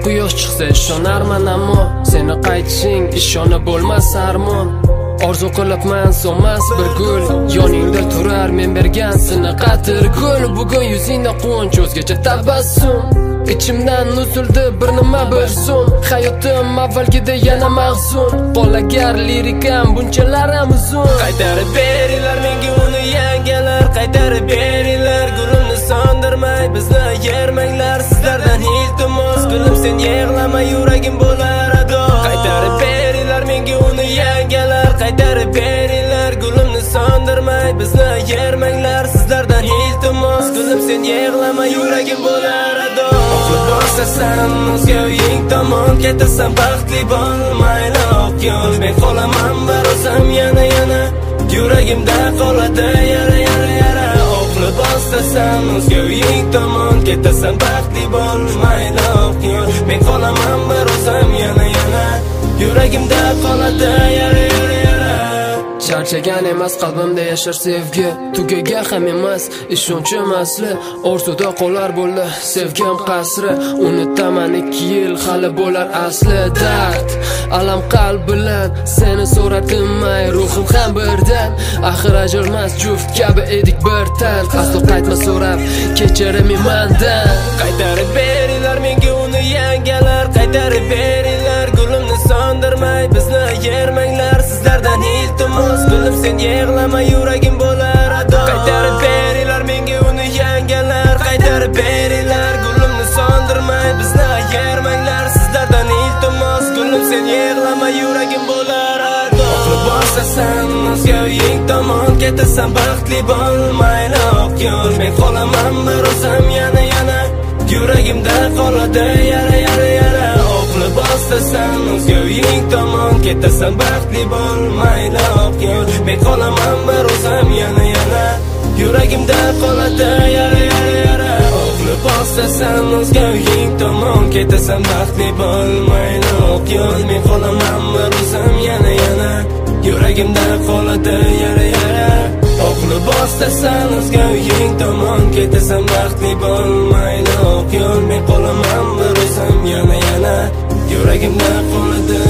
quyosh chiqsa ishonarman, ammo seni qaytishing ishona bo'lmas armon. Orzu qilibman so'mas bir gul, yoningda turar men bergan siniqatir gul. Bugun yuzingda quvonch, o'zgacha tabassum. Ichimdan nuzuldi bir nima bir so'm. Hayotim avvalgida yana mahzun. Qolagar lirikam bunchalar ham uzun. Qaytarib beringlar menga uni yangilar, qaytarib beringlar gulimni sondirmay, bizni yermanglar. Sizlardan iltimos, gulim sen yig'lama, yuragim bo'lar ado. Qaytarib beringlar menga uni yangilar, qaytarib beringlar gulimni sondirmay, bizni yermanglar. Sizlardan iltimos, gulim sen yig'lama, yuragim bo'lar ado. Bosasan o'zga uying tomon ketasan, baxtli bo'lmayli oq yo'l. Men qolaman bir o'zim yana yuragimda qoladi yara. O'qli bosasan o'zga uying tomon ketasan, baxtli bo'lmayli oq yo'l. Men qolaman bir o'zim yana yuragimda qoladi yara. Charchagan emas qalbimda yashar sevgi, tugagan ham emas ishonchim asli. Orzuda qolar bo'ldi sevgim qasri, unutaman 2 yil hali bo'lar asli. Dard alam qalb bilan seni so'ratimay, ruhim ham birdan. Axir ajralmas juft kabi edik bir tan. Aslo qaytma so'rab kechirim mendan. Qaytarib beringlar menga uni yangilar, qaytarib beringlar gulimni sondirmay, bizni yermanglar. Sizlardan iltimos, gulim sen yig'lama, yuragim bo'lar ado. Qaytarib beringlar menga uni yangilar, qaytarib beringlar gulimni sondirmay, bizni yermanglar. Sizlardan iltimos, gulim sen yig'lama, yuragim bo'lar ado. Bosasan o'zga uying tomon ketasan, baxtli bo'lmayli oq yo'l. Men qolaman bir o'zim yana yuragimda qoladi yara. O'qli bosasan o'zga uying tomon ketasan, baxtli bo'lmayli oq yo'l. Men qolaman bir o'zim yana yuragimda qoladi yara. O'qli bosasan o'zga uying tomon ketasan, baxtli bo'lmayli oq yo'l. Men qolaman bir o'zim yana yuragimda qoladi yara. O'qli bosasan o'zga uying tomon ketasan, baxtli bo'lmayli oq yo'l. Men qolaman bir o'zim yana yuragimda qoladi